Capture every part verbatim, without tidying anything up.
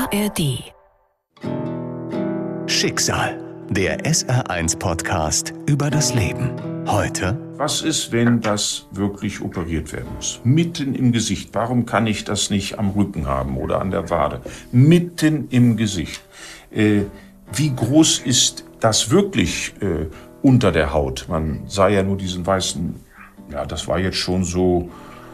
R D. Schicksal, der S R eins Podcast über das Leben. Heute: Was ist, wenn das wirklich operiert werden muss? Mitten im Gesicht. Warum kann ich das nicht am Rücken haben oder an der Wade? Mitten im Gesicht. Äh, wie groß ist das wirklich äh, unter der Haut? Man sah ja nur diesen weißen, ja, das war jetzt schon so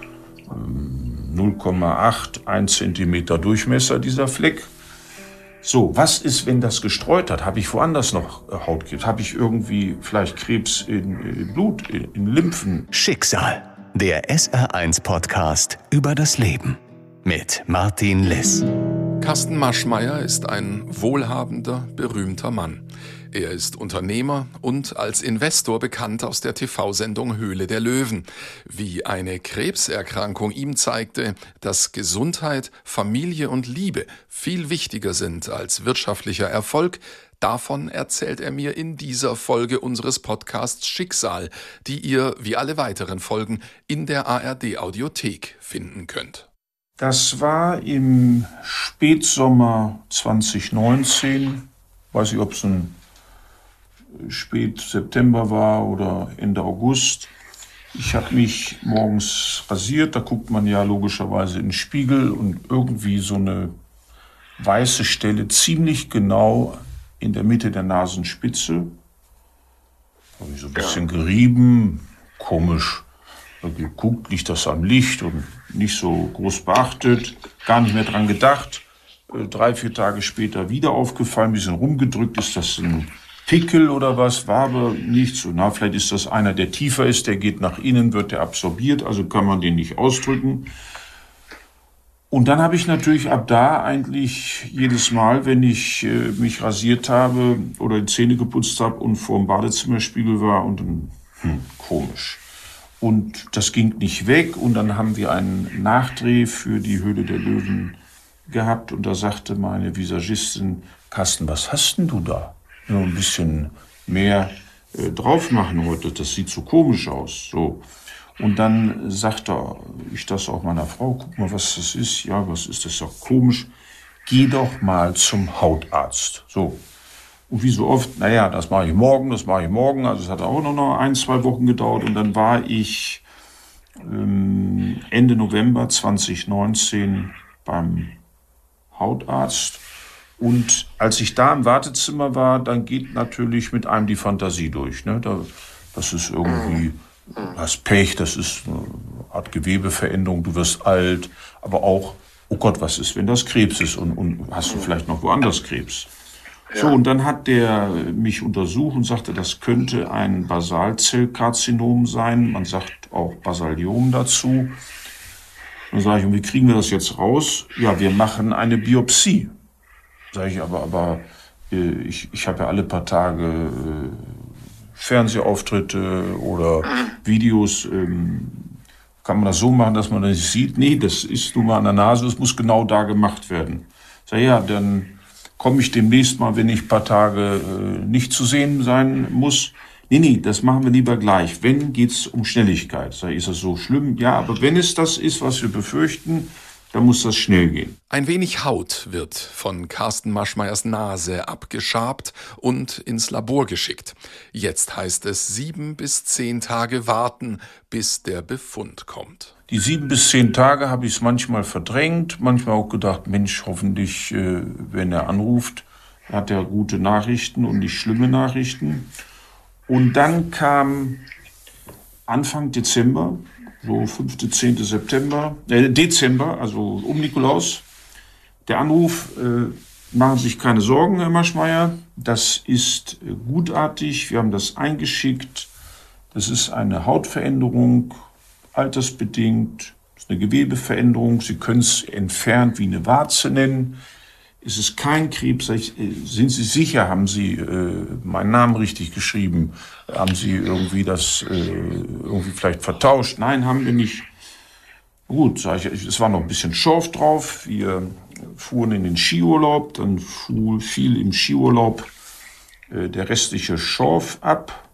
ähm, null Komma acht, ein Zentimeter Durchmesser, dieser Fleck. So, was ist, wenn das gestreut hat? Habe ich woanders noch Hautkrebs? Habe ich irgendwie vielleicht Krebs in, in Blut, in, in Lymphen? Schicksal, der S R eins Podcast über das Leben mit Martin Liss. Carsten Maschmeyer ist ein wohlhabender, berühmter Mann. Er ist Unternehmer und als Investor bekannt aus der T V-Sendung Höhle der Löwen. Wie eine Krebserkrankung ihm zeigte, dass Gesundheit, Familie und Liebe viel wichtiger sind als wirtschaftlicher Erfolg, davon erzählt er mir in dieser Folge unseres Podcasts Schicksal, die ihr, wie alle weiteren Folgen, in der A R D-Audiothek finden könnt. Das war im Spätsommer zwanzig neunzehn, weiß ich, ob es ein spät September war oder Ende August. Ich habe mich morgens rasiert, da guckt man ja logischerweise in den Spiegel und irgendwie so eine weiße Stelle ziemlich genau in der Mitte der Nasenspitze. Habe ich so ein bisschen gerieben, komisch. Geguckt, liegt das am Licht und nicht so groß beachtet, gar nicht mehr dran gedacht. Drei, vier Tage später wieder aufgefallen, ein bisschen rumgedrückt, ist das ein Pickel oder was, war aber nicht so. Na, vielleicht ist das einer, der tiefer ist, der geht nach innen, wird der absorbiert, also kann man den nicht ausdrücken. Und dann habe ich natürlich ab da eigentlich jedes Mal, wenn ich äh, mich rasiert habe oder die Zähne geputzt habe und vor dem Badezimmerspiegel war und dann, hm, komisch. Und das ging nicht weg und dann haben wir einen Nachdreh für die Höhle der Löwen gehabt und da sagte meine Visagistin: Carsten, was hast denn du da? Nur ein bisschen mehr äh, drauf machen heute, das sieht so komisch aus. So. Und dann sagte ich das auch meiner Frau: Guck mal, was das ist. Ja, was ist das? Doch komisch. Geh doch mal zum Hautarzt. So. Und wie so oft, naja, das mache ich morgen, das mache ich morgen. Also es hat auch noch ein, zwei Wochen gedauert. Und dann war ich ähm, Ende November zwanzig neunzehn beim Hautarzt. Und als ich da im Wartezimmer war, dann geht natürlich mit einem die Fantasie durch. Ne? Da, das ist irgendwie, du hast Pech, das ist eine Art Gewebeveränderung, du wirst alt. Aber auch, oh Gott, was ist, wenn das Krebs ist? Und, und hast du vielleicht noch woanders Krebs? So, und dann hat der mich untersucht und sagte, das könnte ein Basalzellkarzinom sein. Man sagt auch Basaliom dazu. Dann sage ich, und wie kriegen wir das jetzt raus? Ja, wir machen eine Biopsie. Sage ich, aber, aber äh, ich, ich habe ja alle paar Tage äh, Fernsehauftritte oder Videos. Ähm, kann man das so machen, dass man das nicht sieht? Nee, das ist nun mal an der Nase, das muss genau da gemacht werden. Sag ja, dann komme ich demnächst mal, wenn ich ein paar Tage äh, nicht zu sehen sein muss. Nee, nee, das machen wir lieber gleich. Wenn, geht's um Schnelligkeit. Sag ich, ist das so schlimm? Ja, aber wenn es das ist, was wir befürchten, dann muss das schnell gehen. Ein wenig Haut wird von Carsten Maschmeyers Nase abgeschabt und ins Labor geschickt. Jetzt heißt es sieben bis zehn Tage warten, bis der Befund kommt. Die sieben bis zehn Tage habe ich es manchmal verdrängt, manchmal auch gedacht, Mensch, hoffentlich, äh, wenn er anruft, hat er gute Nachrichten und nicht schlimme Nachrichten. Und dann kam Anfang Dezember, so fünften, zehnten September, äh, Dezember, also um Nikolaus, der Anruf: äh, machen Sie sich keine Sorgen, Herr Maschmeyer, das ist äh, gutartig, wir haben das eingeschickt, das ist eine Hautveränderung, altersbedingt, das ist eine Gewebeveränderung, Sie können es entfernt wie eine Warze nennen. Es ist kein Krebs. Sind Sie sicher, haben Sie äh, meinen Namen richtig geschrieben? Haben Sie irgendwie das äh, irgendwie vielleicht vertauscht? Nein, haben wir nicht. Gut, sag ich, es war noch ein bisschen Schorf drauf. Wir fuhren in den Skiurlaub, dann fuhr, fiel im Skiurlaub äh, der restliche Schorf ab.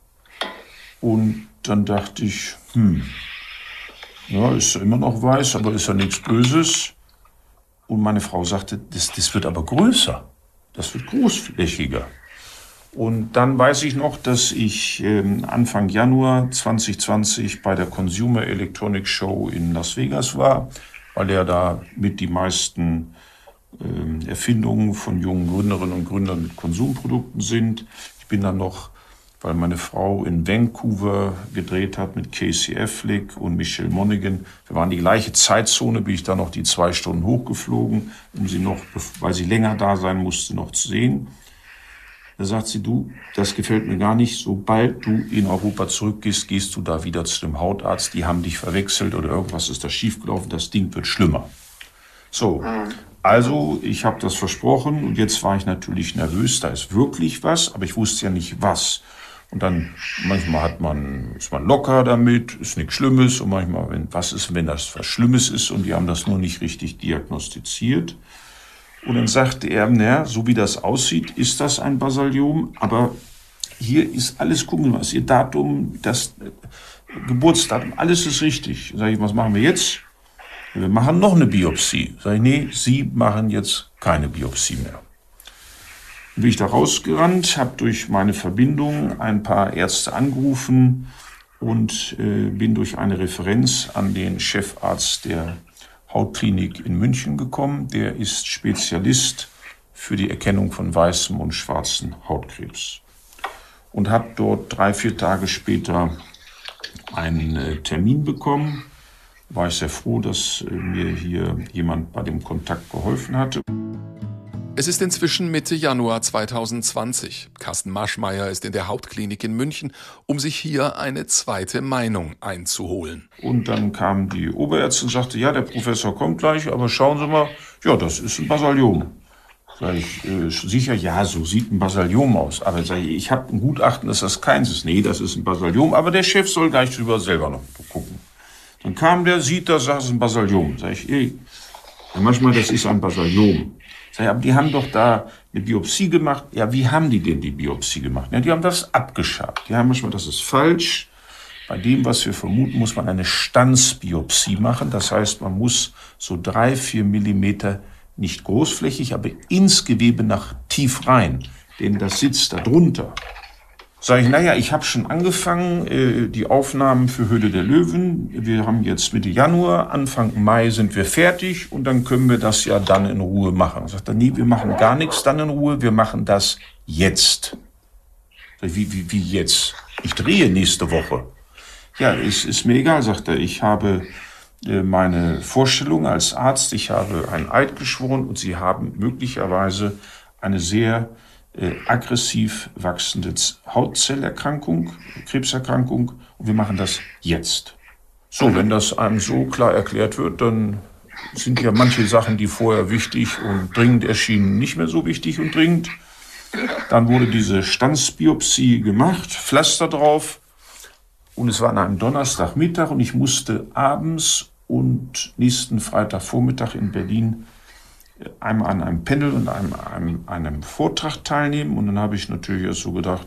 Und dann dachte ich, hm, ja, ist immer noch weiß, aber ist ja nichts Böses. Und meine Frau sagte, das, das wird aber größer, das wird großflächiger. Und dann weiß ich noch, dass ich äh, Anfang Januar zwanzig zwanzig bei der Consumer Electronics Show in Las Vegas war, weil er da mit die meisten äh, Erfindungen von jungen Gründerinnen und Gründern mit Konsumprodukten sind. Ich bin dann noch, weil meine Frau in Vancouver gedreht hat mit Casey Affleck und Michelle Monaghan. Wir waren die gleiche Zeitzone, bin ich da noch die zwei Stunden hochgeflogen, um sie noch, weil sie länger da sein musste, noch zu sehen. Da sagt sie, du, das gefällt mir gar nicht. Sobald du in Europa zurückgehst, gehst du da wieder zu dem Hautarzt. Die haben dich verwechselt oder irgendwas ist da schiefgelaufen. Das Ding wird schlimmer. So, also ich habe das versprochen und jetzt war ich natürlich nervös. Da ist wirklich was, aber ich wusste ja nicht was. Und dann manchmal hat man, ist man locker damit, ist nichts Schlimmes. Und manchmal, wenn was ist, wenn das was Schlimmes ist und die haben das nur nicht richtig diagnostiziert. Und dann sagte er, naja, so wie das aussieht, ist das ein Basaliom, aber hier ist alles, gucken Sie mal, ist Ihr Datum, das äh, Geburtsdatum, alles ist richtig. Sag ich, was machen wir jetzt? Wir machen noch eine Biopsie. Sag ich, nee, Sie machen jetzt keine Biopsie mehr. Dann bin ich da rausgerannt, habe durch meine Verbindung ein paar Ärzte angerufen und äh, bin durch eine Referenz an den Chefarzt der Hautklinik in München gekommen. Der ist Spezialist für die Erkennung von weißem und schwarzem Hautkrebs. Und habe dort drei, vier Tage später einen äh, Termin bekommen. War ich sehr froh, dass äh, mir hier jemand bei dem Kontakt geholfen hatte. Es ist inzwischen Mitte Januar zweitausendzwanzig. Carsten Maschmeyer ist in der Hautklinik in München, um sich hier eine zweite Meinung einzuholen. Und dann kam die Oberärztin und sagte, ja, der Professor kommt gleich, aber schauen Sie mal, ja, das ist ein Basaliom. Sag ich, äh, sicher, ja, so sieht ein Basaliom aus. Aber sag ich, ich habe ein Gutachten, dass das keins ist. Nee, das ist ein Basaliom, aber der Chef soll gleich drüber selber noch gucken. Dann kam der, sieht das, sagt, es ist ein Basaliom. Sag ich, ey, manchmal, das ist ein Basaliom. Sag ich, aber die haben doch da eine Biopsie gemacht. Ja, wie haben die denn die Biopsie gemacht? Ja, die haben das abgeschabt. Die haben manchmal, das ist falsch. Bei dem, was wir vermuten, muss man eine Stanzbiopsie machen. Das heißt, man muss so drei, vier Millimeter, nicht großflächig, aber ins Gewebe nach tief rein. Denn das sitzt da drunter. Sag ich, naja, ich habe schon angefangen, äh, die Aufnahmen für Höhle der Löwen. Wir haben jetzt Mitte Januar, Anfang Mai sind wir fertig und dann können wir das ja dann in Ruhe machen. Sagt er, nee, wir machen gar nichts dann in Ruhe, wir machen das jetzt. Sag ich, wie, wie, wie jetzt? Ich drehe nächste Woche. Ja, es ist mir egal, sagt er, ich habe äh, meine Vorstellung als Arzt, ich habe einen Eid geschworen und Sie haben möglicherweise eine sehr Äh, aggressiv wachsende Hautzellerkrankung, Krebserkrankung und wir machen das jetzt. So, wenn das einem so klar erklärt wird, dann sind ja manche Sachen, die vorher wichtig und dringend erschienen, nicht mehr so wichtig und dringend. Dann wurde diese Stanzbiopsie gemacht, Pflaster drauf und es war an einem Donnerstagmittag und ich musste abends und nächsten Freitagvormittag in Berlin einmal an einem Panel und einem, einem, einem Vortrag teilnehmen. Und dann habe ich natürlich erst so gedacht,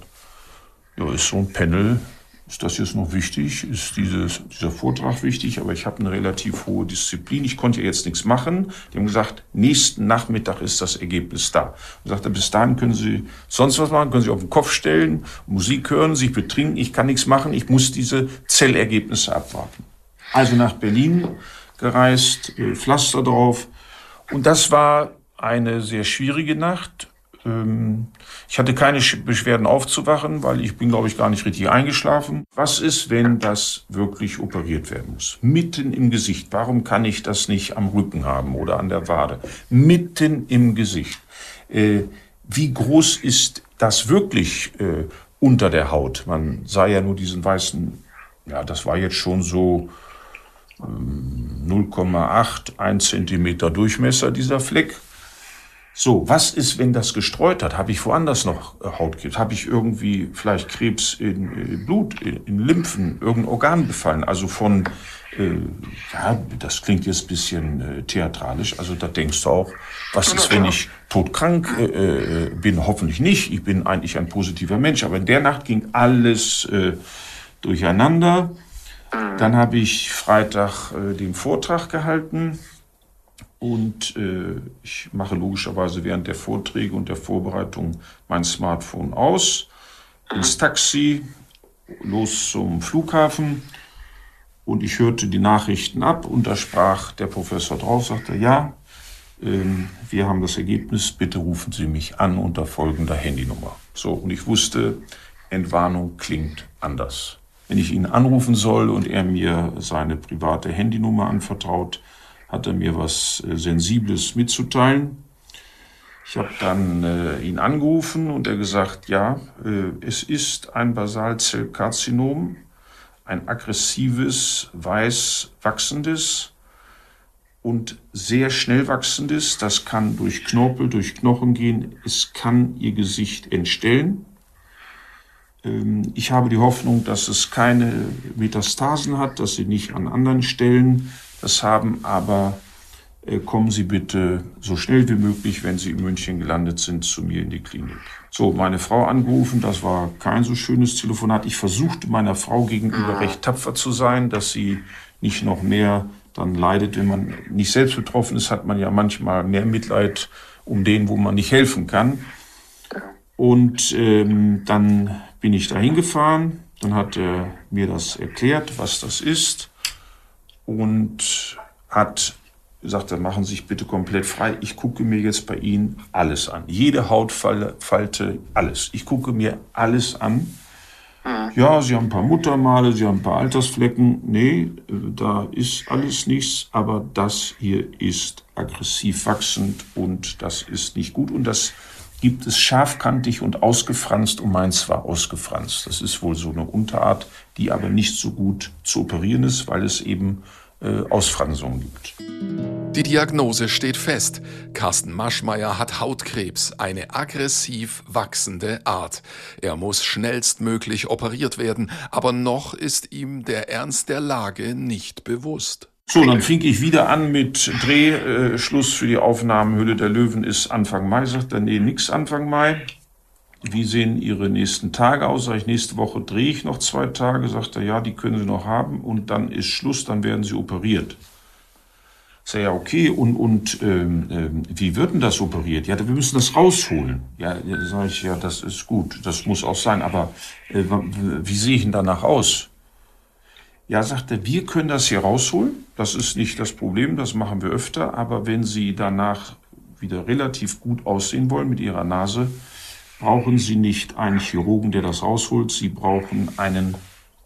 ja, ist so ein Panel, ist das jetzt noch wichtig? Ist dieses, dieser Vortrag wichtig? Aber ich habe eine relativ hohe Disziplin. Ich konnte ja jetzt nichts machen. Die haben gesagt, nächsten Nachmittag ist das Ergebnis da. Und sagte, bis dahin können Sie sonst was machen, können Sie auf den Kopf stellen, Musik hören, sich betrinken. Ich kann nichts machen. Ich muss diese Zellergebnisse abwarten. Also nach Berlin gereist, Pflaster drauf. Und das war eine sehr schwierige Nacht. Ich hatte keine Beschwerden aufzuwachen, weil ich bin, glaube ich, gar nicht richtig eingeschlafen. Was ist, wenn das wirklich operiert werden muss? Mitten im Gesicht. Warum kann ich das nicht am Rücken haben oder an der Wade? Mitten im Gesicht. Wie groß ist das wirklich unter der Haut? Man sah ja nur diesen weißen, ja, das war jetzt schon so null Komma acht, ein Zentimeter Durchmesser, dieser Fleck. So, was ist, wenn das gestreut hat? Habe ich woanders noch Hautkrebs? Habe ich irgendwie vielleicht Krebs in Blut, in Lymphen, irgendein Organ befallen? Also von, äh, ja, das klingt jetzt ein bisschen äh, theatralisch, also da denkst du auch, was ist, wenn ich todkrank äh, bin? Hoffentlich nicht, ich bin eigentlich ein positiver Mensch, aber in der Nacht ging alles äh, durcheinander. Dann habe ich Freitag äh, den Vortrag gehalten Und äh, ich mache logischerweise während der Vorträge und der Vorbereitung mein Smartphone aus, ins Taxi, los zum Flughafen. Und ich hörte die Nachrichten ab und da sprach der Professor drauf, sagte, ja, ähm, wir haben das Ergebnis, bitte rufen Sie mich an unter folgender Handynummer. So, und ich wusste, Entwarnung klingt anders. Wenn ich ihn anrufen soll und er mir seine private Handynummer anvertraut, hat er mir was äh, Sensibles mitzuteilen. Ich habe dann äh, ihn angerufen und er gesagt, ja, äh, es ist ein Basalzellkarzinom, ein aggressives, weiß wachsendes und sehr schnell wachsendes. Das kann durch Knorpel, durch Knochen gehen. Es kann ihr Gesicht entstellen. Ähm, ich habe die Hoffnung, dass es keine Metastasen hat, dass sie nicht an anderen Stellen das haben, aber äh, kommen Sie bitte so schnell wie möglich, wenn Sie in München gelandet sind, zu mir in die Klinik. So, meine Frau angerufen, das war kein so schönes Telefonat. Ich versuchte meiner Frau gegenüber recht tapfer zu sein, dass sie nicht noch mehr dann leidet. Wenn man nicht selbst betroffen ist, hat man ja manchmal mehr Mitleid um den, wo man nicht helfen kann. Und ähm, dann bin ich dahin gefahren, dann hat er mir das erklärt, was das ist. Und hat gesagt, dann machen Sie sich bitte komplett frei. Ich gucke mir jetzt bei Ihnen alles an. Jede Hautfalte, alles. Ich gucke mir alles an. Ja, Sie haben ein paar Muttermale, Sie haben ein paar Altersflecken. Nee, da ist alles nichts. Aber das hier ist aggressiv wachsend und das ist nicht gut. Und das gibt es scharfkantig und ausgefranst und meins war ausgefranst. Das ist wohl so eine Unterart, die aber nicht so gut zu operieren ist, weil es eben äh, Ausfransungen gibt. Die Diagnose steht fest. Carsten Maschmeyer hat Hautkrebs, eine aggressiv wachsende Art. Er muss schnellstmöglich operiert werden, aber noch ist ihm der Ernst der Lage nicht bewusst. So, dann fing ich wieder an mit Dreh, äh, Schluss für die Aufnahmen. Höhle der Löwen ist Anfang Mai. Sagt er, nee, nix Anfang Mai. Wie sehen Ihre nächsten Tage aus? Sag ich, nächste Woche drehe ich noch zwei Tage. Sagt er, ja, die können Sie noch haben. Und dann ist Schluss, dann werden Sie operiert. Sag ja, okay, und, und ähm, ähm, wie wird denn das operiert? Ja, wir müssen das rausholen. Ja, sage ich, ja, das ist gut, das muss auch sein. Aber äh, wie sehe ich denn danach aus? Ja, sagt er, wir können das hier rausholen. Das ist nicht das Problem, das machen wir öfter. Aber wenn Sie danach wieder relativ gut aussehen wollen mit Ihrer Nase, brauchen Sie nicht einen Chirurgen, der das rausholt. Sie brauchen einen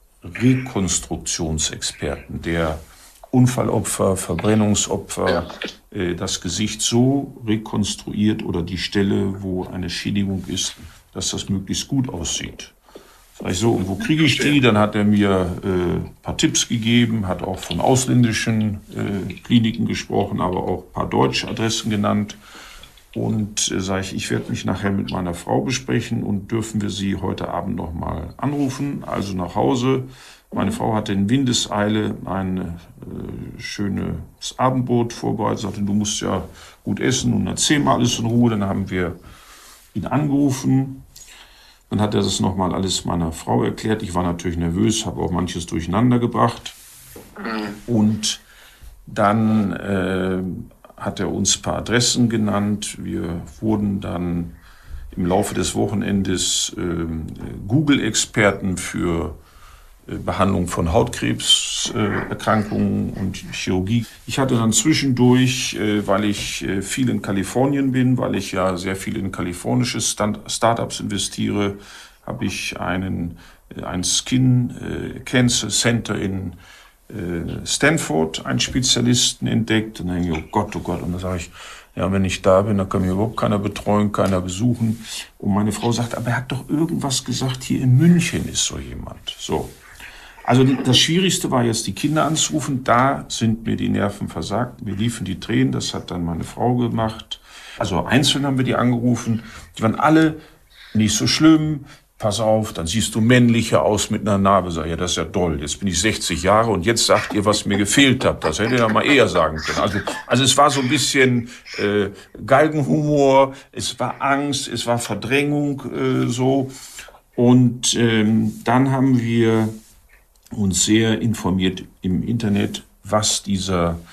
Rekonstruktionsexperten, der Unfallopfer, Verbrennungsopfer, ja. äh, das Gesicht so rekonstruiert oder die Stelle, wo eine Schädigung ist, dass das möglichst gut aussieht. Sag ich so, und wo kriege ich die? Dann hat er mir äh, ein paar Tipps gegeben, hat auch von ausländischen äh, Kliniken gesprochen, aber auch ein paar deutsche Adressen genannt. Und äh, sage ich, ich werde mich nachher mit meiner Frau besprechen und dürfen wir sie heute Abend nochmal anrufen, also nach Hause. Meine Frau hatte in Windeseile ein äh, schönes Abendbrot vorbereitet, sagte, du musst ja gut essen und erzähl mal alles in Ruhe. Dann haben wir ihn angerufen. Dann hat er das nochmal alles meiner Frau erklärt. Ich war natürlich nervös, habe auch manches durcheinander gebracht. Und dann äh, hat er uns ein paar Adressen genannt. Wir wurden dann im Laufe des Wochenendes äh, Google-Experten für Behandlung von Hautkrebserkrankungen äh, und Chirurgie. Ich hatte dann zwischendurch, äh, weil ich äh, viel in Kalifornien bin, weil ich ja sehr viel in kalifornische Stand- Startups investiere, habe ich einen äh, ein Skin äh, Cancer Center in äh, Stanford, einen Spezialisten entdeckt. Und dann denke ich, oh Gott, oh Gott. Und dann sage ich, ja, wenn ich da bin, dann kann mir überhaupt keiner betreuen, keiner besuchen. Und meine Frau sagt, aber er hat doch irgendwas gesagt, hier in München ist so jemand. So. Also das Schwierigste war jetzt, die Kinder anzurufen. Da sind mir die Nerven versagt. Mir liefen die Tränen. Das hat dann meine Frau gemacht. Also einzeln haben wir die angerufen. Die waren alle nicht so schlimm. Pass auf, dann siehst du männlicher aus mit einer Narbe. Sag, ja, das ist ja toll. Jetzt bin ich sechzig Jahre und jetzt sagt ihr, was mir gefehlt hat. Das hätte ihr ja mal eher sagen können. Also, also es war so ein bisschen äh, Galgenhumor. Es war Angst. Es war Verdrängung äh, so. Und ähm, dann haben wir uns sehr informiert im Internet, was dieser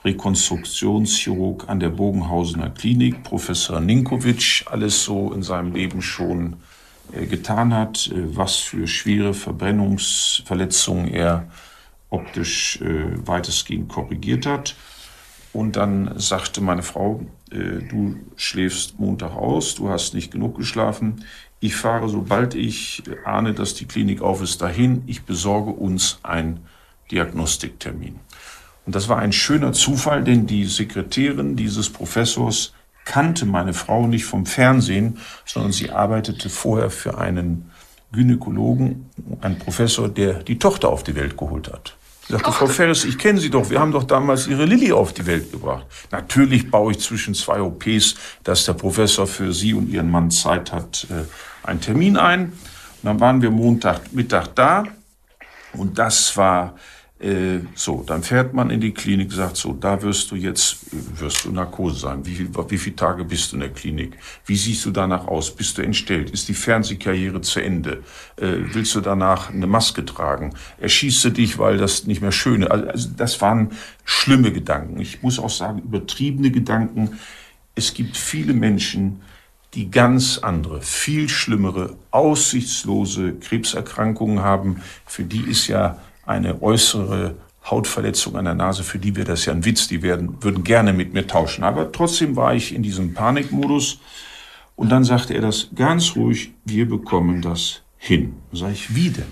Rekonstruktionschirurg an der Bogenhausener Klinik, Professor Ninkovic, alles so in seinem Leben schon äh, getan hat, äh, was für schwere Verbrennungsverletzungen er optisch äh, weitestgehend korrigiert hat. Und dann sagte meine Frau, äh, du schläfst Montag aus, du hast nicht genug geschlafen. Ich fahre, sobald ich ahne, dass die Klinik auf ist, dahin. Ich besorge uns einen Diagnostiktermin. Und das war ein schöner Zufall, denn die Sekretärin dieses Professors kannte meine Frau nicht vom Fernsehen, sondern sie arbeitete vorher für einen Gynäkologen, einen Professor, der die Tochter auf die Welt geholt hat. Sie sagte, Frau Ferris, ich kenne Sie doch, wir haben doch damals Ihre Lilly auf die Welt gebracht. Natürlich baue ich zwischen zwei O Ps, dass der Professor für Sie und Ihren Mann Zeit hat, einen Termin ein. Und dann waren wir Montagmittag da und das war äh, so, dann fährt man in die Klinik, sagt so, da wirst du jetzt, wirst du Narkose sein. Wie, viel, wie viele Tage bist du in der Klinik? Wie siehst du danach aus? Bist du entstellt? Ist die Fernsehkarriere zu Ende? Äh, willst du danach eine Maske tragen? Erschießt du dich, weil das nicht mehr schön ist? Also das waren schlimme Gedanken. Ich muss auch sagen, übertriebene Gedanken. Es gibt viele Menschen, die ganz andere, viel schlimmere, aussichtslose Krebserkrankungen haben. Für die ist ja eine äußere Hautverletzung an der Nase, für die wäre das ja ein Witz, die werden, würden gerne mit mir tauschen. Aber trotzdem war ich in diesem Panikmodus und dann sagte er das ganz ruhig, wir bekommen das hin. Sag ich, wie denn?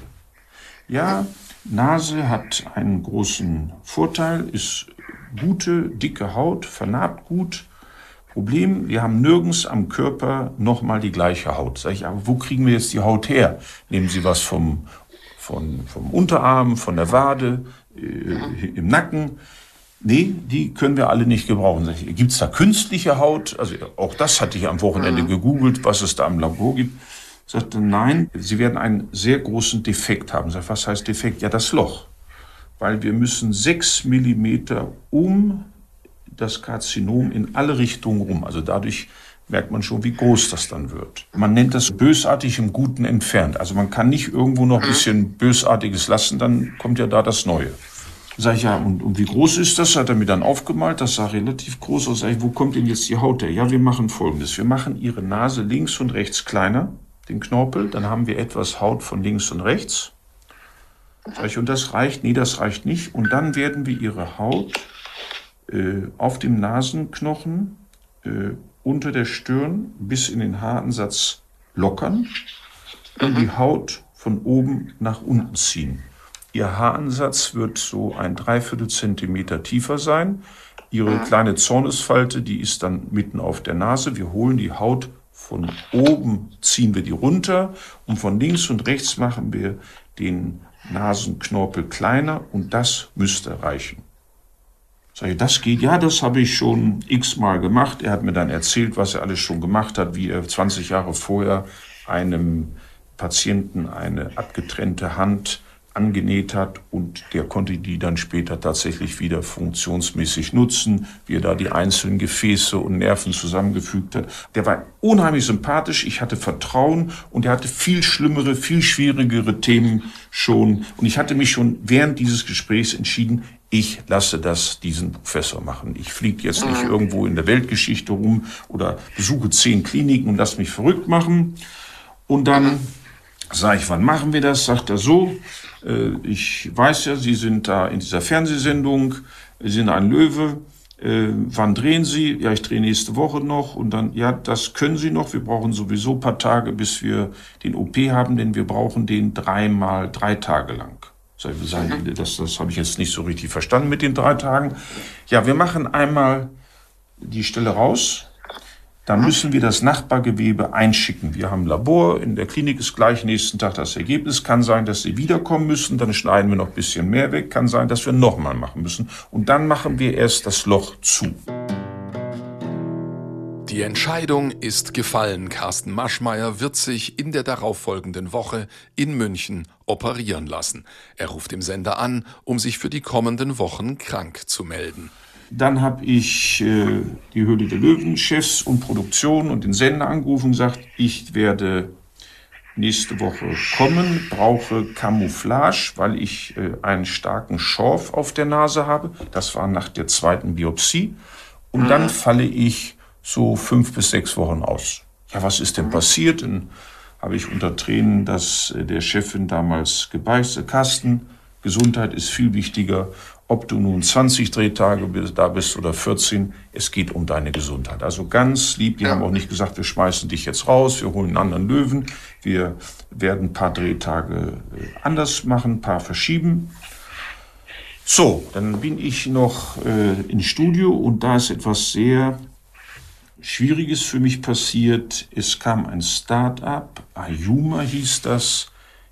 Ja, Nase hat einen großen Vorteil, ist gute, dicke Haut, vernarbt gut. Problem, wir haben nirgends am Körper nochmal die gleiche Haut. Sag ich, aber wo kriegen wir jetzt die Haut her? Nehmen Sie was vom Von, vom Unterarm, von der Wade, äh, im Nacken. Nee, die können wir alle nicht gebrauchen. Gibt es da künstliche Haut? Also auch das hatte ich am Wochenende mhm. gegoogelt, was es da im Labor gibt. Ich sagte, nein, Sie werden einen sehr großen Defekt haben. Ich sagte, was heißt Defekt? Ja, das Loch. Weil wir müssen sechs Millimeter um das Karzinom in alle Richtungen rum. Also dadurch merkt man schon, wie groß das dann wird. Man nennt das bösartig im Guten entfernt. Also man kann nicht irgendwo noch ein bisschen Bösartiges lassen, dann kommt ja da das Neue. Sag ich, ja, und, und wie groß ist das? Hat er mir dann aufgemalt, das sah relativ groß aus. Sag ich, wo kommt denn jetzt die Haut her? Ja, wir machen Folgendes. Wir machen Ihre Nase links und rechts kleiner, den Knorpel. Dann haben wir etwas Haut von links und rechts. Sag ich, und das reicht? Nee, das reicht nicht. Und dann werden wir Ihre Haut äh, auf dem Nasenknochen äh, unter der Stirn bis in den Haaransatz lockern und die Haut von oben nach unten ziehen. Ihr Haaransatz wird so ein Dreiviertel Zentimeter tiefer sein. Ihre kleine Zornesfalte, die ist dann mitten auf der Nase. Wir holen die Haut von oben, ziehen wir die runter und von links und rechts machen wir den Nasenknorpel kleiner und das müsste reichen. Sag ich, das geht? Ja, das habe ich schon x-mal gemacht. Er hat mir dann erzählt, was er alles schon gemacht hat, wie er zwanzig Jahre vorher einem Patienten eine abgetrennte Hand angenäht hat und der konnte die dann später tatsächlich wieder funktionsmäßig nutzen, wie er da die einzelnen Gefäße und Nerven zusammengefügt hat. Der war unheimlich sympathisch, ich hatte Vertrauen und er hatte viel schlimmere, viel schwierigere Themen schon. Und ich hatte mich schon während dieses Gesprächs entschieden, ich lasse das diesen Professor machen. Ich fliege jetzt nicht irgendwo in der Weltgeschichte rum oder besuche zehn Kliniken und lasse mich verrückt machen. Und dann sage ich, wann machen wir das? Sagt er so, äh, ich weiß ja, Sie sind da in dieser Fernsehsendung, Sie sind ein Löwe. Äh, wann drehen Sie? Ja, ich drehe nächste Woche noch. Und dann, ja, das können Sie noch. Wir brauchen sowieso ein paar Tage, bis wir den O P haben, denn wir brauchen den dreimal, drei Tage lang. Das, das habe ich jetzt nicht so richtig verstanden mit den drei Tagen. Ja, wir machen einmal die Stelle raus. Da müssen wir das Nachbargewebe einschicken. Wir haben ein Labor, in der Klinik ist gleich nächsten Tag das Ergebnis. Kann sein, dass Sie wiederkommen müssen, dann schneiden wir noch ein bisschen mehr weg. Kann sein, dass wir nochmal machen müssen. Und dann machen wir erst das Loch zu. Die Entscheidung ist gefallen. Carsten Maschmeyer wird sich in der darauffolgenden Woche in München operieren lassen. Er ruft im Sender an, um sich für die kommenden Wochen krank zu melden. Dann habe ich äh, die Höhle der Löwen-Chefs und Produktion und den Sender angerufen und gesagt, ich werde nächste Woche kommen, brauche Camouflage, weil ich äh, einen starken Schorf auf der Nase habe. Das war nach der zweiten Biopsie. Und dann falle ich so fünf bis sechs Wochen aus. Ja, was ist denn passiert? Dann habe ich unter Tränen das äh, der Chefin damals gebeichtet. Carsten, Gesundheit ist viel wichtiger. Ob du nun zwanzig Drehtage da bist oder vierzehn, es geht um deine Gesundheit. Also ganz lieb, die ja. haben auch nicht gesagt, wir schmeißen dich jetzt raus, wir holen einen anderen Löwen. Wir werden ein paar Drehtage anders machen, ein paar verschieben. So, dann bin ich noch äh, ins Studio und da ist etwas sehr Schwieriges für mich passiert. Es kam ein Start-up, Ayuma hieß das,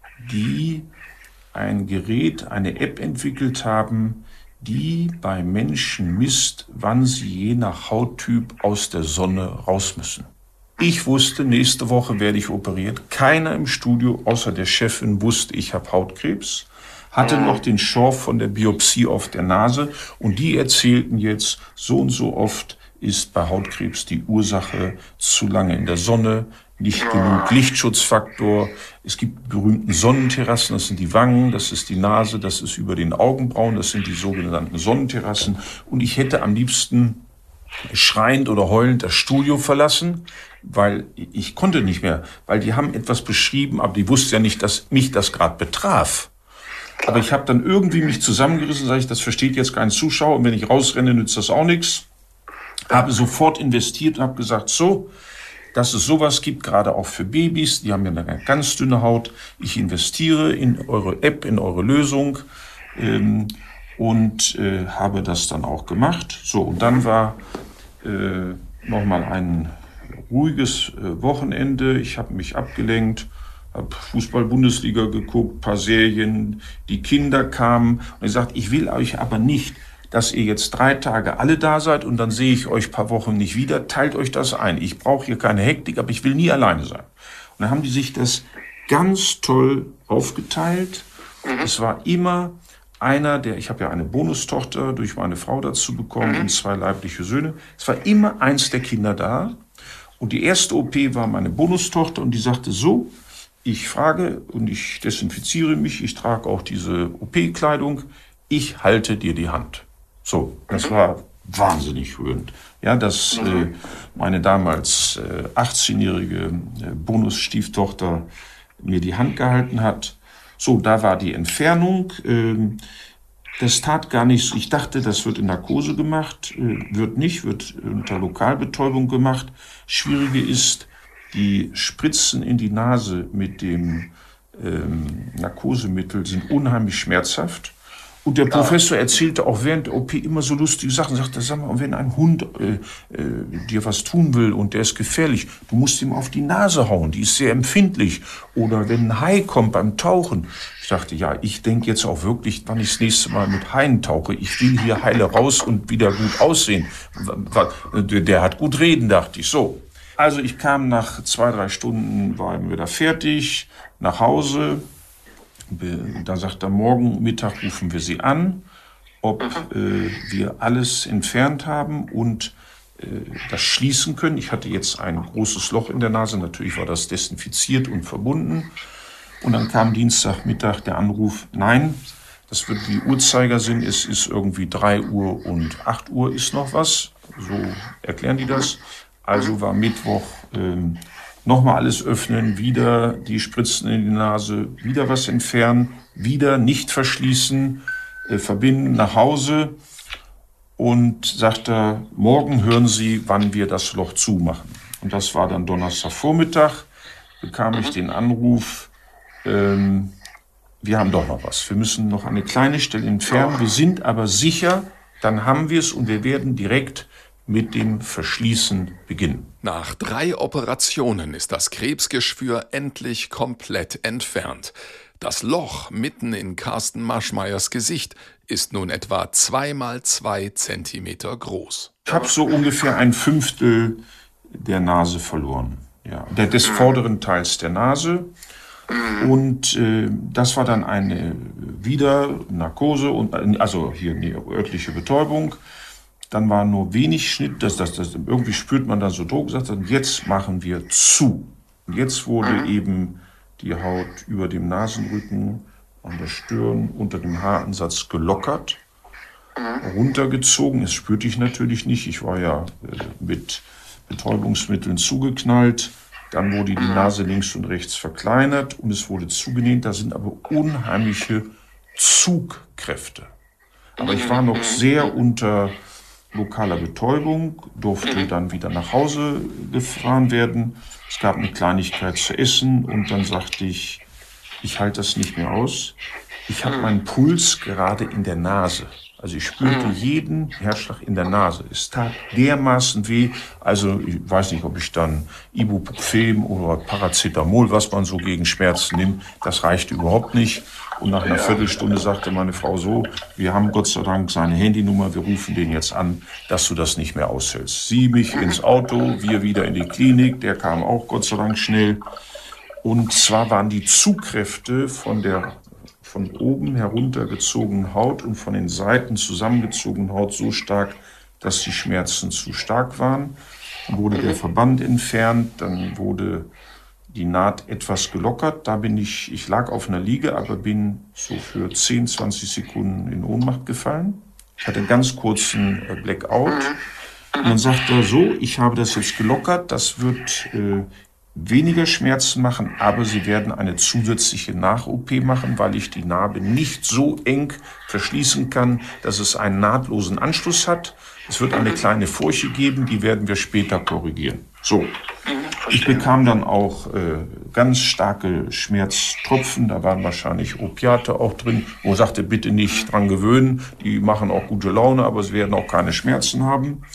die ein Gerät, eine App entwickelt haben, die bei Menschen misst, wann sie je nach Hauttyp aus der Sonne raus müssen. Ich wusste, nächste Woche werde ich operiert. Keiner im Studio, außer der Chefin, wusste, ich habe Hautkrebs. Hatte noch den Schorf von der Biopsie auf der Nase. Und die erzählten jetzt, so und so oft ist bei Hautkrebs die Ursache zu lange in der Sonne, nicht genug Lichtschutzfaktor. Es gibt berühmten Sonnenterrassen, das sind die Wangen, das ist die Nase, das ist über den Augenbrauen, das sind die sogenannten Sonnenterrassen. Und ich hätte am liebsten schreiend oder heulend das Studio verlassen, weil ich konnte nicht mehr, weil die haben etwas beschrieben, aber die wussten ja nicht, dass mich das gerade betraf. Aber ich habe dann irgendwie mich zusammengerissen, sage ich, das versteht jetzt kein Zuschauer und wenn ich rausrenne, nützt das auch nichts. Habe sofort investiert und habe gesagt, so, dass es sowas gibt, gerade auch für Babys, die haben ja eine ganz dünne Haut. Ich investiere in eure App, in eure Lösung ähm, und äh, habe das dann auch gemacht. So, und dann war äh, nochmal ein ruhiges äh, Wochenende. Ich habe mich abgelenkt, habe Fußball-Bundesliga geguckt, paar Serien, die Kinder kamen und ich sagte, ich will euch aber nicht, dass ihr jetzt drei Tage alle da seid und dann sehe ich euch ein paar Wochen nicht wieder, teilt euch das ein. Ich brauche hier keine Hektik, aber ich will nie alleine sein. Und dann haben die sich das ganz toll aufgeteilt. Es war immer einer, der, ich habe ja eine Bonustochter durch meine Frau dazu bekommen und zwei leibliche Söhne. Es war immer eins der Kinder da. Und die erste O P war meine Bonustochter und die sagte so, ich frage und ich desinfiziere mich, ich trage auch diese O P-Kleidung, ich halte dir die Hand. So, das war wahnsinnig rührend. Ja, dass äh, meine damals äh, achtzehnjährige äh, Bonusstieftochter mir die Hand gehalten hat. So, da war die Entfernung. Äh, das tat gar nichts. Ich dachte, das wird in Narkose gemacht. Äh, wird nicht, wird unter Lokalbetäubung gemacht. Schwierige ist, die Spritzen in die Nase mit dem ähm, Narkosemittel sind unheimlich schmerzhaft. Und der Professor erzählte auch während der O P immer so lustige Sachen. Sagte, sag mal, wenn ein Hund äh, äh, dir was tun will und der ist gefährlich, du musst ihm auf die Nase hauen, die ist sehr empfindlich. Oder wenn ein Hai kommt beim Tauchen. Ich dachte, ja, ich denke jetzt auch wirklich, wann ich das nächste Mal mit Haien tauche. Ich will hier heile raus und wieder gut aussehen. Der hat gut reden, dachte ich. So. Also ich kam nach zwei, drei Stunden, war ich wieder fertig, nach Hause. Da sagt er, morgen Mittag rufen wir Sie an, ob äh, wir alles entfernt haben und äh, das schließen können. Ich hatte jetzt ein großes Loch in der Nase, natürlich war das desinfiziert und verbunden. Und dann kam Dienstagmittag der Anruf, nein, das wird die Uhrzeigersinn, es ist irgendwie drei Uhr und acht Uhr ist noch was. So erklären die das. Also war Mittwoch ähm, nochmal alles öffnen, wieder die Spritzen in die Nase, wieder was entfernen, wieder nicht verschließen, äh, verbinden, nach Hause und sagte, morgen hören Sie, wann wir das Loch zumachen. Und das war dann Donnerstagvormittag, bekam ich den Anruf, ähm, wir haben doch noch was. Wir müssen noch eine kleine Stelle entfernen, wir sind aber sicher, dann haben wir es und wir werden direkt mit dem Verschließen beginnen. Nach drei Operationen ist das Krebsgeschwür endlich komplett entfernt. Das Loch mitten in Carsten Maschmeyers Gesicht ist nun etwa zwei mal zwei Zentimeter groß. Ich habe so ungefähr ein Fünftel der Nase verloren, ja, des vorderen Teils der Nase. Und äh, das war dann eine wieder Narkose und also hier eine örtliche Betäubung. Dann war nur wenig Schnitt, das, das, das, irgendwie spürt man da so Druck, sagt dann, jetzt machen wir zu. Und jetzt wurde eben die Haut über dem Nasenrücken, an der Stirn, unter dem Haaransatz gelockert, runtergezogen. Das spürte ich natürlich nicht. Ich war ja äh, mit Betäubungsmitteln zugeknallt. Dann wurde die Nase links und rechts verkleinert und es wurde zugenäht. Da sind aber unheimliche Zugkräfte. Aber ich war noch sehr unter lokaler Betäubung, durfte dann wieder nach Hause gefahren werden. Es gab eine Kleinigkeit zu essen und dann sagte ich, ich halte das nicht mehr aus. Ich habe meinen Puls gerade in der Nase. Also ich spürte jeden Herzschlag in der Nase. Es tat dermaßen weh. Also ich weiß nicht, ob ich dann Ibuprofen oder Paracetamol, was man so gegen Schmerzen nimmt, das reichte überhaupt nicht. Und nach einer Viertelstunde sagte meine Frau so, wir haben Gott sei Dank seine Handynummer, wir rufen den jetzt an, dass du das nicht mehr aushältst. Sie mich ins Auto, wir wieder in die Klinik, der kam auch Gott sei Dank schnell. Und zwar waren die Zugkräfte von der von oben heruntergezogenen Haut und von den Seiten zusammengezogenen Haut so stark, dass die Schmerzen zu stark waren. Dann wurde der Verband entfernt, dann wurde die Naht etwas gelockert. Da bin ich, ich lag auf einer Liege, aber bin so für zehn, zwanzig Sekunden in Ohnmacht gefallen. Ich hatte einen ganz kurzen Blackout. Und dann sagt er so, ich habe das jetzt gelockert, das wird äh, weniger Schmerzen machen, aber Sie werden eine zusätzliche Nach-O P machen, weil ich die Narbe nicht so eng verschließen kann, dass es einen nahtlosen Anschluss hat. Es wird eine kleine Furche geben, die werden wir später korrigieren. So, ich bekam dann auch äh, ganz starke Schmerztropfen, da waren wahrscheinlich Opiate auch drin. Wo sagte, bitte nicht dran gewöhnen, die machen auch gute Laune, aber sie werden auch keine Schmerzen haben.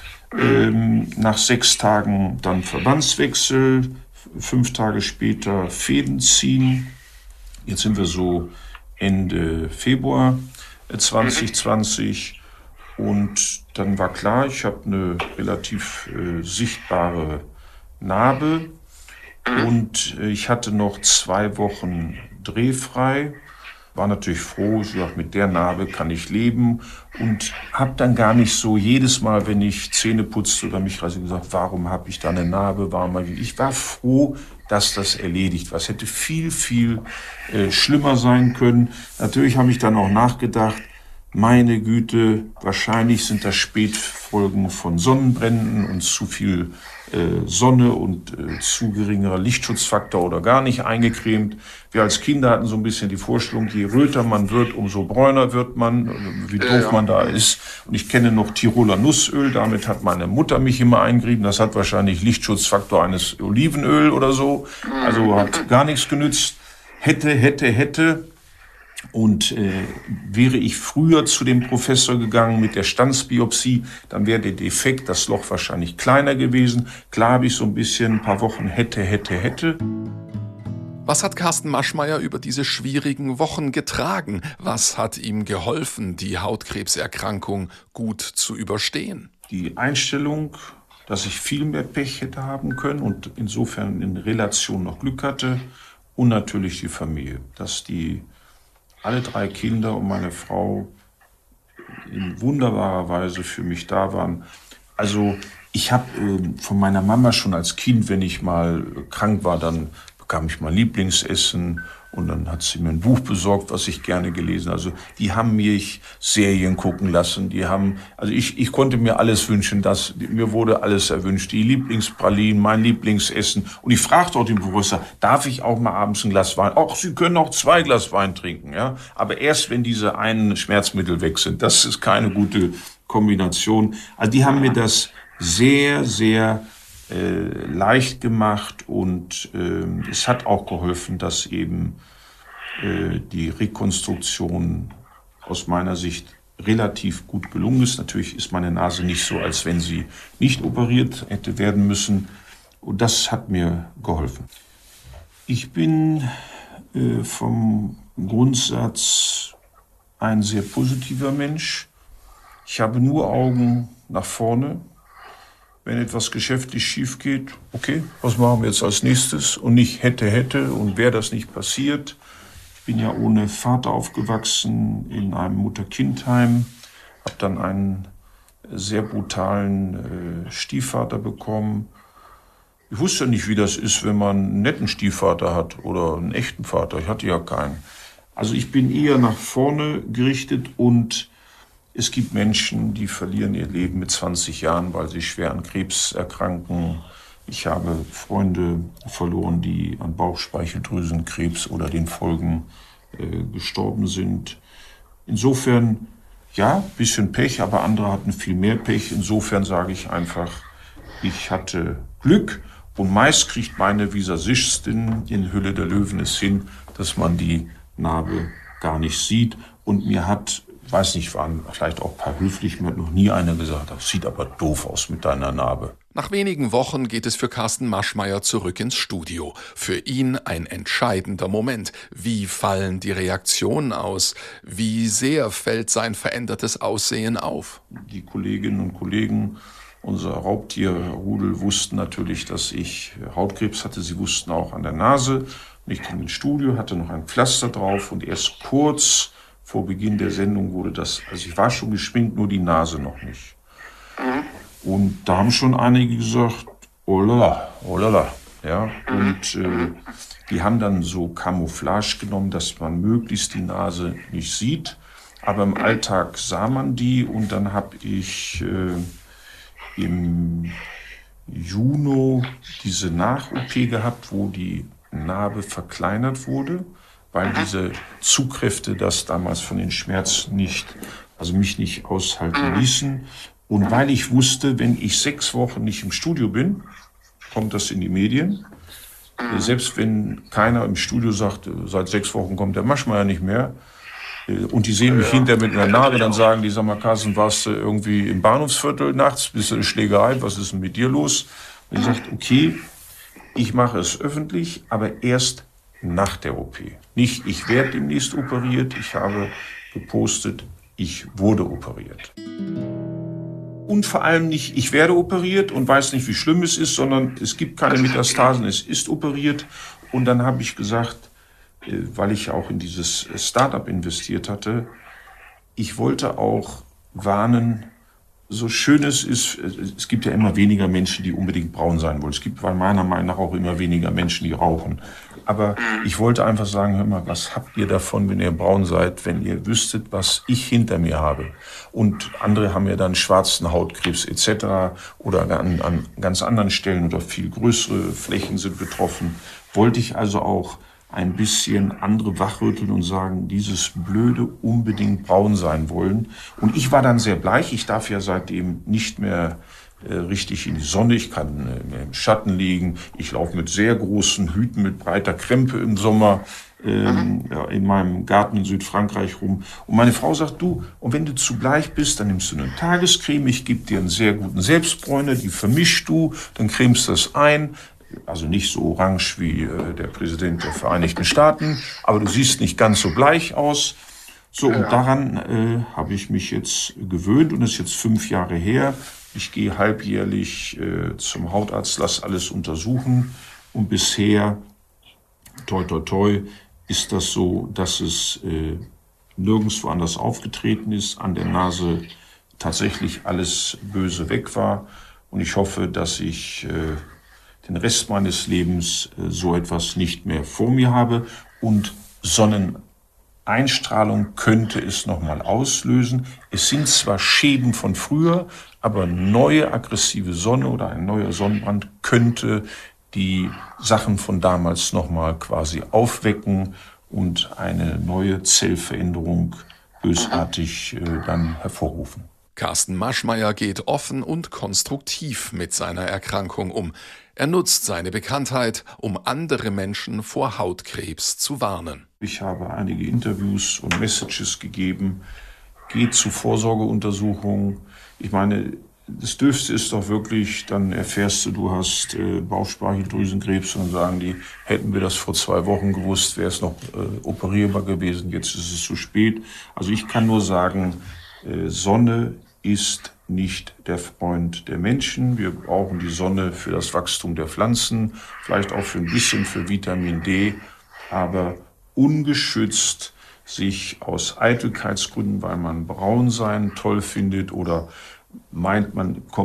Ähm, nach sechs Tagen dann Verbandswechsel, fünf Tage später Fäden ziehen. Jetzt sind wir so Ende Februar zwanzig zwanzig und dann war klar, ich habe eine relativ äh, sichtbare Narbe und äh, ich hatte noch zwei Wochen drehfrei. War natürlich froh, ich dachte, mit der Narbe kann ich leben und habe dann gar nicht so jedes Mal, wenn ich Zähne putzte oder mich rasierte, gesagt, warum habe ich da eine Narbe, warum habe ich... Ich war froh, dass das erledigt war. Es hätte viel, viel äh, schlimmer sein können. Natürlich habe ich dann auch nachgedacht, meine Güte, wahrscheinlich sind das Spätfolgen von Sonnenbränden und zu viel äh, Sonne und äh, zu geringerer Lichtschutzfaktor oder gar nicht eingecremt. Wir als Kinder hatten so ein bisschen die Vorstellung, je röter man wird, umso bräuner wird man, wie doof ja, ja. man da ist. Und ich kenne noch Tiroler Nussöl, damit hat meine Mutter mich immer eingerieben. Das hat wahrscheinlich Lichtschutzfaktor eines Olivenöl oder so. Also hat gar nichts genützt. Hätte, hätte, hätte. Und äh, wäre ich früher zu dem Professor gegangen mit der Stanzbiopsie, dann wäre der Defekt, das Loch wahrscheinlich kleiner gewesen. Klar habe ich so ein bisschen, ein paar Wochen hätte, hätte, hätte. Was hat Carsten Maschmeyer über diese schwierigen Wochen getragen? Was hat ihm geholfen, die Hautkrebserkrankung gut zu überstehen? Die Einstellung, dass ich viel mehr Pech hätte haben können und insofern in Relation noch Glück hatte. Und natürlich die Familie, dass die alle drei Kinder und meine Frau in wunderbarer Weise für mich da waren. Also ich habe äh, von meiner Mama schon als Kind, wenn ich mal krank war, dann bekam ich mal Lieblingsessen und dann hat sie mir ein Buch besorgt, was ich gerne gelesen habe. Also die haben mich Serien gucken lassen, die haben, also ich, ich konnte mir alles wünschen, das, mir wurde alles erwünscht, die Lieblingspralinen, mein Lieblingsessen. Und ich fragte auch den Professor, darf ich auch mal abends ein Glas Wein? Ach, Sie können auch zwei Glas Wein trinken, ja. Aber erst, wenn diese einen Schmerzmittel weg sind. Das ist keine gute Kombination. Also die haben mir das sehr, sehr äh, leicht gemacht und äh, es hat auch geholfen, dass eben äh, die Rekonstruktion aus meiner Sicht relativ gut gelungen ist. Natürlich ist meine Nase nicht so, als wenn sie nicht operiert hätte werden müssen. Und das hat mir geholfen. Ich bin äh, vom Grundsatz ein sehr positiver Mensch. Ich habe nur Augen nach vorne. Wenn etwas geschäftlich schief geht, okay, was machen wir jetzt als nächstes? Und nicht hätte, hätte und wäre das nicht passiert. Ich bin ja ohne Vater aufgewachsen in einem Mutter-Kind-Heim, habe dann einen sehr brutalen äh, Stiefvater bekommen. Ich wusste nicht, wie das ist, wenn man einen netten Stiefvater hat oder einen echten Vater. Ich hatte ja keinen. Also ich bin eher nach vorne gerichtet und es gibt Menschen, die verlieren ihr Leben mit zwanzig Jahren, weil sie schwer an Krebs erkranken. Ich habe Freunde verloren, die an Bauchspeicheldrüsenkrebs oder den Folgen äh, gestorben sind. Insofern, ja, ein bisschen Pech, aber andere hatten viel mehr Pech. Insofern sage ich einfach, ich hatte Glück und meist kriegt meine Visagistin in Höhle der Löwen es hin, dass man die Narbe gar nicht sieht. Und mir hat, weiß nicht, waren vielleicht auch ein paar höflich, mir hat noch nie einer gesagt, das sieht aber doof aus mit deiner Narbe. Nach wenigen Wochen geht es für Carsten Maschmeyer zurück ins Studio. Für ihn ein entscheidender Moment. Wie fallen die Reaktionen aus? Wie sehr fällt sein verändertes Aussehen auf? Die Kolleginnen und Kollegen, unser Raubtierrudel, wussten natürlich, dass ich Hautkrebs hatte. Sie wussten auch an der Nase. Und ich kam ins Studio, hatte noch ein Pflaster drauf und erst kurz vor Beginn der Sendung wurde das, also ich war schon geschminkt, nur die Nase noch nicht. Und da haben schon einige gesagt, oh lala, oh lala, ja. Und äh, die haben dann so Camouflage genommen, dass man möglichst die Nase nicht sieht. Aber im Alltag sah man die und dann habe ich äh, im Juni diese Nach-O P gehabt, wo die Narbe verkleinert wurde, weil diese Zugkräfte das damals von den Schmerzen nicht, also mich nicht aushalten ließen. Und weil ich wusste, wenn ich sechs Wochen nicht im Studio bin, kommt das in die Medien. Selbst wenn keiner im Studio sagt, seit sechs Wochen kommt der Maschmeyer nicht mehr, und die sehen mich hinterher mit einer Narbe, dann sagen die, sag mal, Carsten, warst du irgendwie im Bahnhofsviertel nachts, bist du eine Schlägerei, was ist denn mit dir los? Und ich sagte, okay, ich mache es öffentlich, aber erst nach der O P. Nicht, ich werde demnächst operiert, ich habe gepostet, ich wurde operiert. Und vor allem nicht, ich werde operiert und weiß nicht, wie schlimm es ist, sondern es gibt keine Metastasen, es ist operiert. Und dann habe ich gesagt, weil ich auch in dieses Start-up investiert hatte, ich wollte auch warnen, so schön es ist, es gibt ja immer weniger Menschen, die unbedingt braun sein wollen. Es gibt meiner Meinung nach auch immer weniger Menschen, die rauchen. Aber ich wollte einfach sagen, hör mal, was habt ihr davon, wenn ihr braun seid, wenn ihr wüsstet, was ich hinter mir habe? Und andere haben ja dann schwarzen Hautkrebs et cetera oder an, an ganz anderen Stellen oder viel größere Flächen sind betroffen. Wollte ich also auch ein bisschen andere wachrütteln und sagen, dieses blöde unbedingt braun sein wollen. Und ich war dann sehr bleich. Ich darf ja seitdem nicht mehr äh, richtig in die Sonne. Ich kann äh, mehr im Schatten liegen. Ich laufe mit sehr großen Hüten, mit breiter Krempe im Sommer ähm, ja, in meinem Garten in Südfrankreich rum. Und meine Frau sagt, du, und wenn du zu bleich bist, dann nimmst du eine Tagescreme. Ich gebe dir einen sehr guten Selbstbräuner, die vermischst du, dann cremst das ein. Also nicht so orange wie äh, der Präsident der Vereinigten Staaten, aber du siehst nicht ganz so bleich aus. So, und daran äh, habe ich mich jetzt gewöhnt und das ist jetzt fünf Jahre her. Ich gehe halbjährlich äh, zum Hautarzt, lasse alles untersuchen und bisher, toi toi toi, ist das so, dass es äh, nirgendwo anders aufgetreten ist, an der Nase tatsächlich alles Böse weg war und ich hoffe, dass ich äh, den Rest meines Lebens äh, so etwas nicht mehr vor mir habe und Sonneneinstrahlung könnte es nochmal auslösen. Es sind zwar Schäden von früher, aber neue aggressive Sonne oder ein neuer Sonnenbrand könnte die Sachen von damals nochmal quasi aufwecken und eine neue Zellveränderung bösartig äh, dann hervorrufen. Carsten Maschmeyer geht offen und konstruktiv mit seiner Erkrankung um. Er nutzt seine Bekanntheit, um andere Menschen vor Hautkrebs zu warnen. Ich habe einige Interviews und Messages gegeben. Geht zu Vorsorgeuntersuchungen. Ich meine, das Dürfste ist doch wirklich, dann erfährst du, du hast äh, Bauchspeicheldrüsenkrebs und dann sagen die, hätten wir das vor zwei Wochen gewusst, wäre es noch äh, operierbar gewesen. Jetzt ist es zu spät. Also ich kann nur sagen, äh, Sonne ist nicht der Freund der Menschen. Wir brauchen die Sonne für das Wachstum der Pflanzen, vielleicht auch für ein bisschen für Vitamin D, aber ungeschützt sich aus Eitelkeitsgründen, weil man braun sein toll findet oder meint, man kommt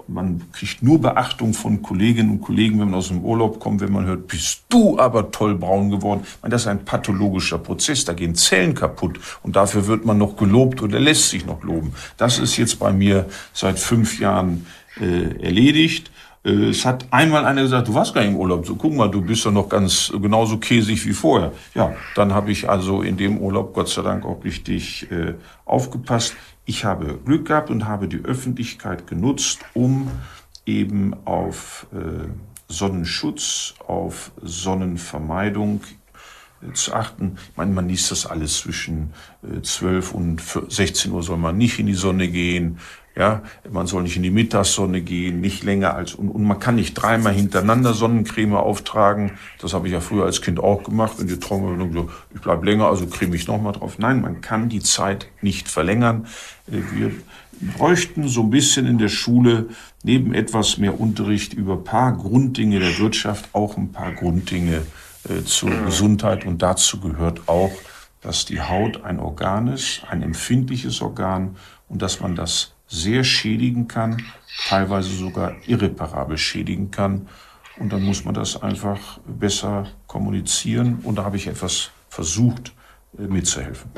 man kriegt nur Beachtung von Kolleginnen und Kollegen, wenn man aus dem Urlaub kommt, wenn man hört, bist du aber toll braun geworden. Ich meine, das ist ein pathologischer Prozess, da gehen Zellen kaputt und dafür wird man noch gelobt oder lässt sich noch loben. Das ist jetzt bei mir seit fünf Jahren äh, erledigt. Äh, es hat einmal einer gesagt, du warst gar nicht im Urlaub, so guck mal, du bist doch noch ganz genauso käsig wie vorher. Ja, dann habe ich also in dem Urlaub Gott sei Dank auch richtig äh, aufgepasst. Ich habe Glück gehabt und habe die Öffentlichkeit genutzt, um eben auf äh, Sonnenschutz, auf Sonnenvermeidung äh, zu achten. Ich meine, man liest das alles zwischen äh, zwölf und sechzehn Uhr soll man nicht in die Sonne gehen. Ja, man soll nicht in die Mittagssonne gehen, nicht länger als, und, und man kann nicht dreimal hintereinander Sonnencreme auftragen. Das habe ich ja früher als Kind auch gemacht. Wenn die Trocken so, ich bleib länger, also creme ich nochmal drauf. Nein, man kann die Zeit nicht verlängern. Wir bräuchten so ein bisschen in der Schule neben etwas mehr Unterricht über ein paar Grunddinge der Wirtschaft auch ein paar Grunddinge äh, zur Gesundheit. Und dazu gehört auch, dass die Haut ein Organ ist, ein empfindliches Organ, und dass man das sehr schädigen kann, teilweise sogar irreparabel schädigen kann. Und dann muss man das einfach besser kommunizieren. Und da habe ich etwas versucht, mitzuhelfen.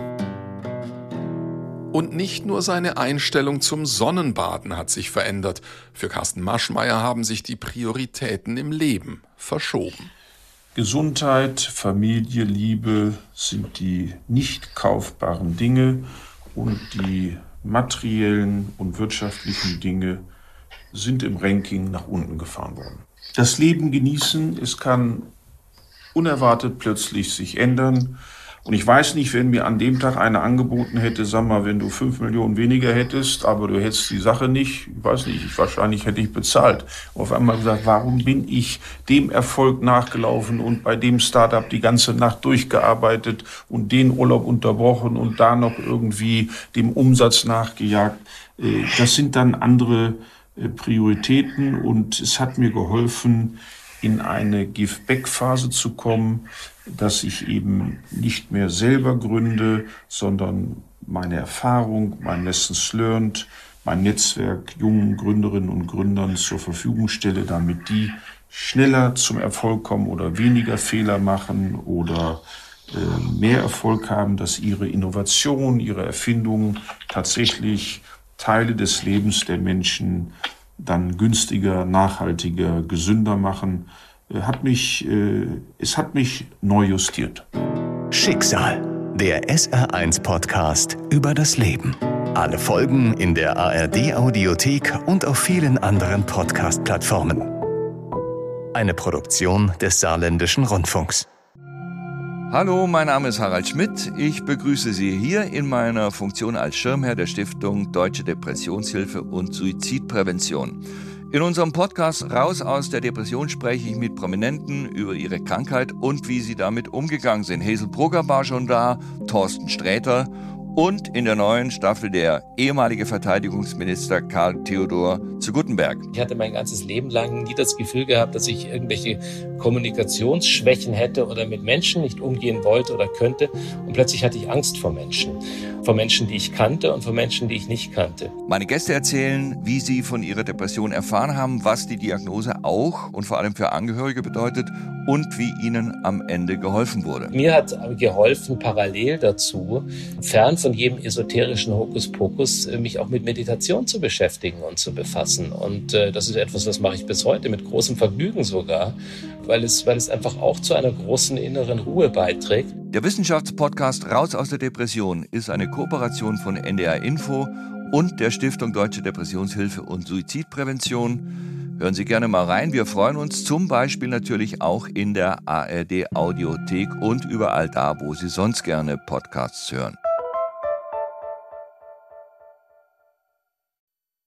Und nicht nur seine Einstellung zum Sonnenbaden hat sich verändert. Für Carsten Maschmeyer haben sich die Prioritäten im Leben verschoben. Gesundheit, Familie, Liebe sind die nicht kaufbaren Dinge, und die materiellen und wirtschaftlichen Dinge sind im Ranking nach unten gefahren worden. Das Leben genießen, es kann unerwartet plötzlich sich ändern. Und ich weiß nicht, wenn mir an dem Tag einer angeboten hätte, sag mal, wenn du fünf Millionen weniger hättest, aber du hättest die Sache nicht, ich weiß nicht, ich, wahrscheinlich hätte ich bezahlt. Und auf einmal gesagt, warum bin ich dem Erfolg nachgelaufen und bei dem Startup die ganze Nacht durchgearbeitet und den Urlaub unterbrochen und da noch irgendwie dem Umsatz nachgejagt. Das sind dann andere Prioritäten, und es hat mir geholfen, in eine Give-Back-Phase zu kommen, dass ich eben nicht mehr selber gründe, sondern meine Erfahrung, mein Lessons learned, mein Netzwerk jungen Gründerinnen und Gründern zur Verfügung stelle, damit die schneller zum Erfolg kommen oder weniger Fehler machen oder äh, mehr Erfolg haben, dass ihre Innovation, ihre Erfindungen tatsächlich Teile des Lebens der Menschen dann günstiger, nachhaltiger, gesünder machen, hat mich, äh, es hat mich neu justiert. Schicksal, der S R eins Podcast über das Leben. Alle Folgen in der A R D-Audiothek und auf vielen anderen Podcast-Plattformen. Eine Produktion des Saarländischen Rundfunks. Hallo, mein Name ist Harald Schmidt. Ich begrüße Sie hier in meiner Funktion als Schirmherr der Stiftung Deutsche Depressionshilfe und Suizidprävention. In unserem Podcast Raus aus der Depression spreche ich mit Prominenten über ihre Krankheit und wie sie damit umgegangen sind. Hazel Brugger war schon da, Thorsten Sträter und in der neuen Staffel der ehemalige Verteidigungsminister Karl Theodor zu Guttenberg. Ich hatte mein ganzes Leben lang nie das Gefühl gehabt, dass ich irgendwelche Kommunikationsschwächen hätte oder mit Menschen nicht umgehen wollte oder könnte. Und plötzlich hatte ich Angst vor Menschen. Vor Menschen, die ich kannte, und vor Menschen, die ich nicht kannte. Meine Gäste erzählen, wie sie von ihrer Depression erfahren haben, was die Diagnose auch und vor allem für Angehörige bedeutet und wie ihnen am Ende geholfen wurde. Mir hat geholfen, parallel dazu, fern von jedem esoterischen Hokuspokus, mich auch mit Meditation zu beschäftigen und zu befassen. Und äh, das ist etwas, was mache ich bis heute, mit großem Vergnügen sogar, weil es, weil es einfach auch zu einer großen inneren Ruhe beiträgt. Der Wissenschaftspodcast Raus aus der Depression ist eine Kooperation von N D R Info und der Stiftung Deutsche Depressionshilfe und Suizidprävention. Hören Sie gerne mal rein. Wir freuen uns zum Beispiel natürlich auch in der A R D Audiothek und überall da, wo Sie sonst gerne Podcasts hören.